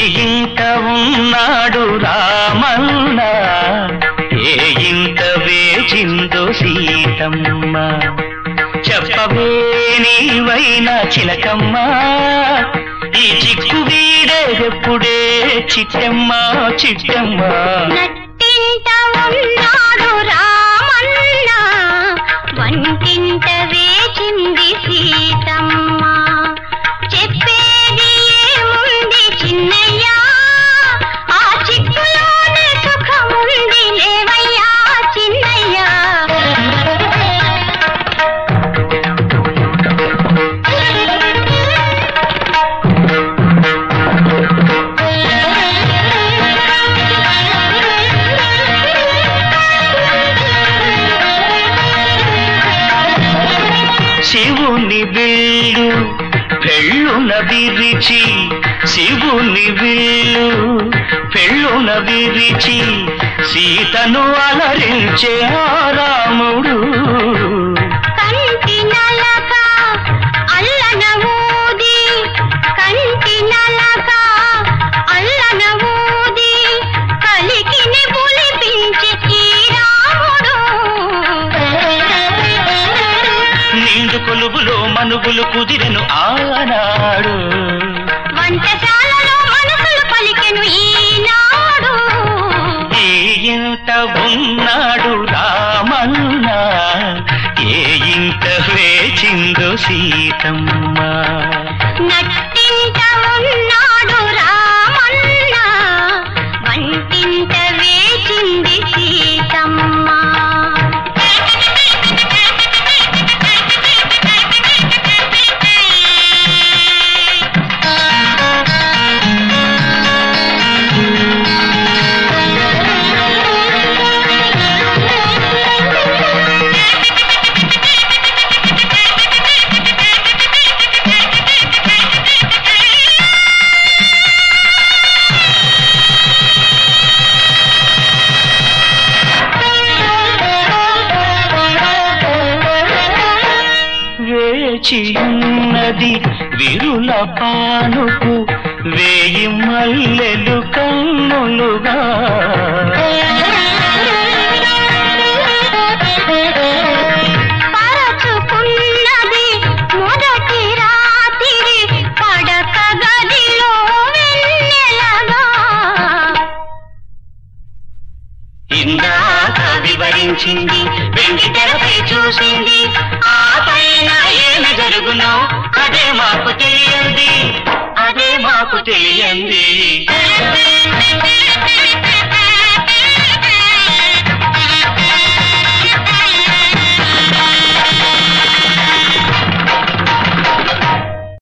ఇంట ఉన్నాడు రామన్న, ఏ ఇంట వేచిందో సీతమ్మ. చెప్పవే నీవైనా చిలకమ్మ, ఈ చిక్కు వీడేదెప్పుడే చిట్టమ్మ చిట్టమ్మ. నట్టింట ఉన్నాడు రామన్న, వంటింట వేచింది సీతమ్మ. చెప్పేది ఏముంది చిన్నయ్యా, ఆ చిక్కులోనే సుఖముంది లేవయ్యా చిన్నయ్యా. శివుని విల్లు పెళ్ళున విరిచి, శివుని విల్లు పెళ్ళున విరిచి సీతను అలరించే ఆ రాముడు. కంటి నలక అల్లన ఊది, కంటి నలక అల్లన ఊది, కలికిని పులిపించే ఈ రాముడు. నిండు కొలువులో మనుగులు కుదిరెను ఆనాడు, వంటశాలలో మనసులు పలికెను ఈనాడు. ఏ ఇంట ఉన్నాడు రామన్న, ఏ ఇంట వేచిందో సీతమ్మ. నట్టింట ఉన్నాడు రామన్న, వంటింట వేచింది సీతమ్మ. వేచియున్నది విరుల పానుకు, వేయి మల్లెలు కన్నులుగా. పరచుకున్నది మొదటి రాత్రి పడక గదిలో వెన్నెలగా. ఇందాక వివరించింది వెండి తెరపై చూసింది, ఆ పైన ఏమి జరుగునో అదే మాకు తెలియదు.